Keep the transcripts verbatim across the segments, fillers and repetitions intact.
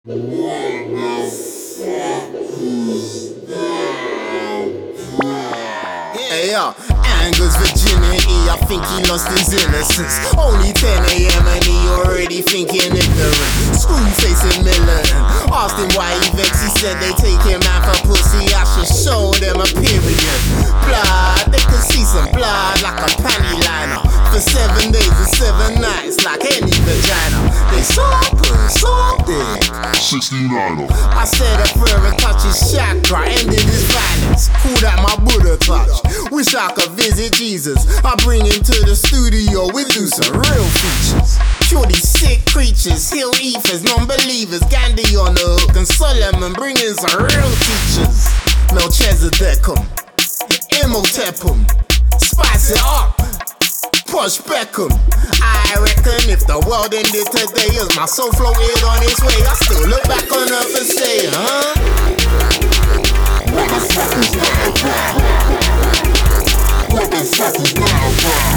Hey yo, Anger's virginity, I think he lost his innocence. Only ten a m and he already thinking ignorant. Screw-facing militant, asked him why he vexed. He said they take him out for pussy, I should show them a period. Blood, they could see some blood like a panty liner. For seven days and seven nights, like any vagina. They saw her, saw dick. sixty-niner. I said a prayer and touched his chakra, ended his violence. Called out my Buddha touch. Wish I could visit Jesus. I bring him to the studio, we do some real features. Cure these sick creatures, heal ethers, non-believers. Gandhi on the hook and Solomon bringing some real teachers. Melchizedek'um, Imhotep'um, spice it up. Push Beckham. I reckon if the world ended today as my soul floated on its way, I still look back on earth and say, huh? What the fuck is that, bro? What the fuck is that,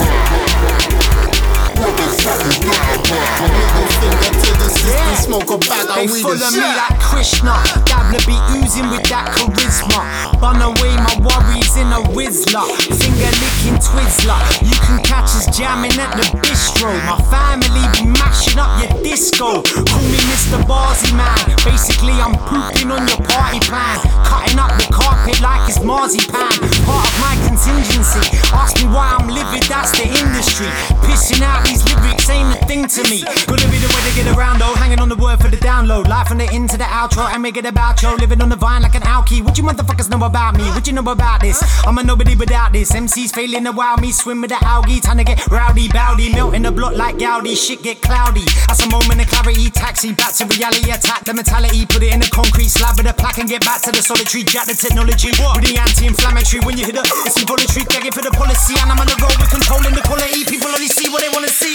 bro? What the fuck is that, bro? Middle finger to the system, smoke a bag of They weed follow and me shit. like Krishna. Dabbler be oozing with that charisma. Bun away my worries in a Whizzler. Finger licking Twizzler. You can catch us jamming at the bistro. My family be mashing up your disco. Call me Mister Barzy Man. Basically I'm pooping on your party plan. Cutting up the carpet like it's marzipan. Part of my contingency. Ask me why I'm livid, that's the industry. Pissing out these lyrics ain't a thing to me. Gotta be the way to get around though. Hanging on the word for the download. Live from the in to the outro and make it about yo. Living on the vine like an alky. What you motherfuckers know about me? What you know about this? I'm a nobody without this. M Cs failing to wow me. Swim with the algae. Time to get rowdy, bowdy. Melting the block like Gaudi. Shit get cloudy. That's a moment of clarity. Taxi back to reality. Attack the mentality. Put it in the concrete slab with a plaque and get back to the solitary. Jack the technology. With the anti-inflammatory. When you hit it, it's involuntary. Begging for the policy. And I'm on the road with controlling the quality. People only see what they wanna see.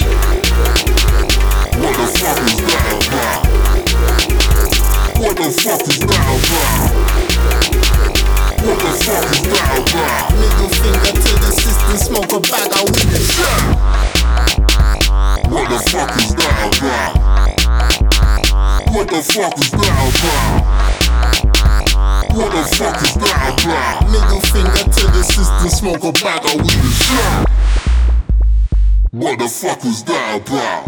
What the fuck is that, bro? What the fuck is that, bro? What the fuck is that, bro? Middle finger to the system, smoke a bag of weed and shit. What the fuck is that, bro? What the fuck is that, bro? What the fuck is that, bro? Middle finger to the system, Smoke a bag of weed and shit. What the fuck is that, bro?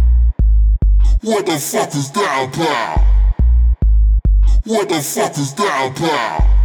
What the fuck is that, bro? What the fuck is that, bro?